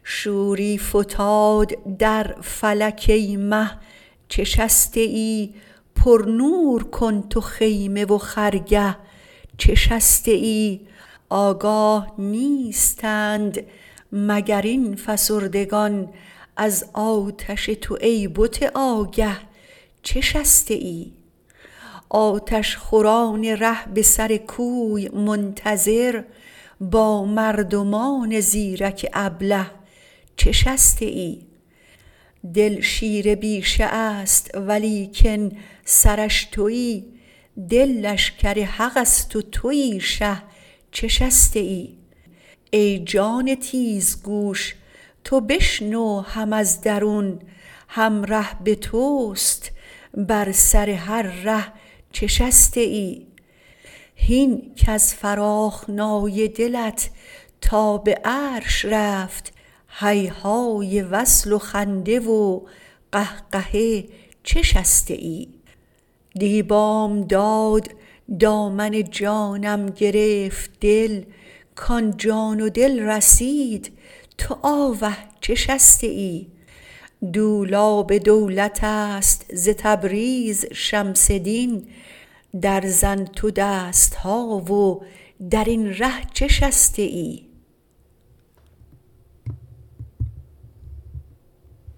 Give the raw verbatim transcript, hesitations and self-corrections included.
شوری فتاد در فلک ای مه چه شسته ای پرنور کن تو خیمه و خرگه چه شسته ای آگاه نیستند مگر این فسردگان از آتش تو ای بت آگه چه شسته ای آتش خوران ره به سر کوی منتظر با مردمان زیرک ابله چه شسته ای دل شیر بیشه است ولیکن سرش تویی دل لشکر حق است و تویی شه چه شسته ای ای جان تیزگوش تو بشنو هم از درون هم ره به توست بر سر هر ره چه شسته ای هین کز فراخنای دلت تا به عرش رفت هیهای وصل و خنده و قهقهه چه شسته ای دی بامداد دامن جانم گرفت دل کان جان و دل رسید تو آوه چه شسته ای دولاب دولت است ز تبریز شمس دین در زن تو دست ها و در این ره چه شسته ای